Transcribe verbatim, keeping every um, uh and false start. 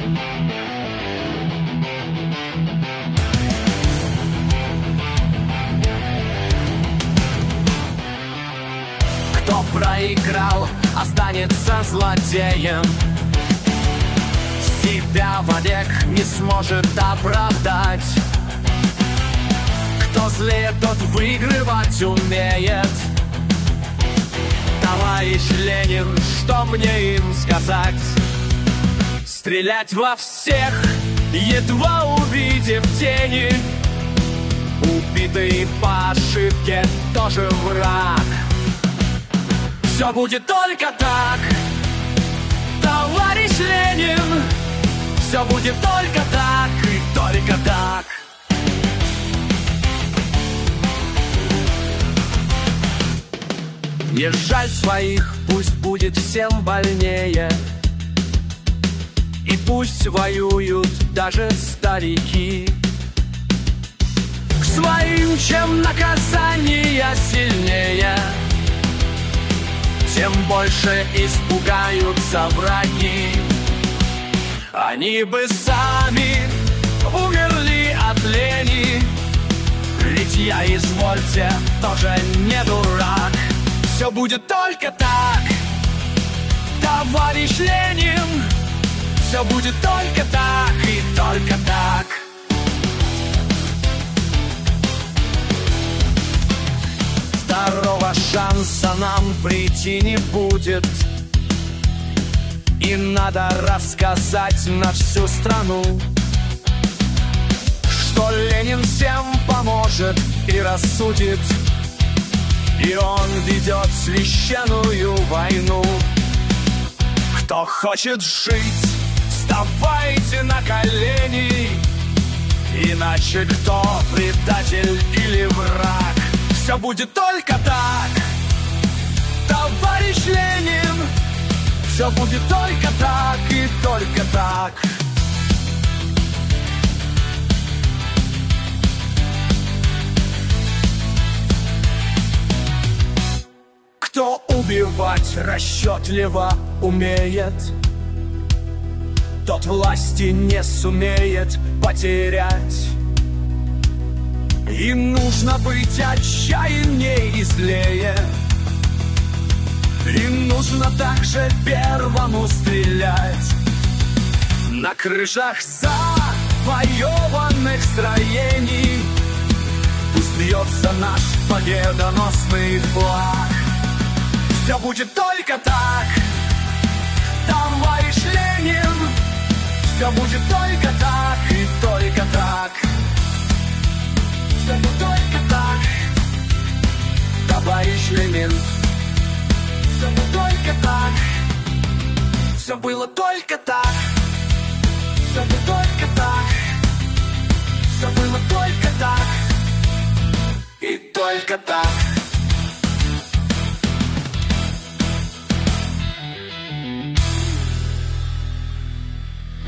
Кто проиграл, останется злодеем. Себя вовек не сможет оправдать. Кто злее, тот выигрывать умеет. Товарищ Ленин, что мне им сказать? Стрелять во всех, едва увидев тени. Убитый по ошибке тоже враг. Все будет только так, товарищ Ленин. Все будет только так и только так. Не жаль своих, пусть будет всем больнее. И пусть воюют даже старики. К своим, чем наказание сильнее, тем больше испугаются враги. Они бы сами умерли от лени, ведь я, извольте, тоже не дурак. Все будет только так, товарищ Ленин. Все будет только так и только так. Второго шанса нам прийти не будет. И надо рассказать на всю страну, что Ленин всем поможет и рассудит. И он ведет священную войну. Кто хочет жить, вставайте на колени, иначе кто предатель или враг? Все будет только так, товарищ Ленин. Все будет только так и только так. Кто убивать расчетливо умеет, тот власти не сумеет потерять. И нужно быть отчаяннее и злее. И нужно также первому стрелять. На крышах завоеванных строений пусть бьется наш победоносный флаг. Все будет только так, товарищ Ленин. Все будет только так и только так. Все будет только так, товарищ Ленин. Все было только так. Все было только так. Все было только так. Все было только так и только так.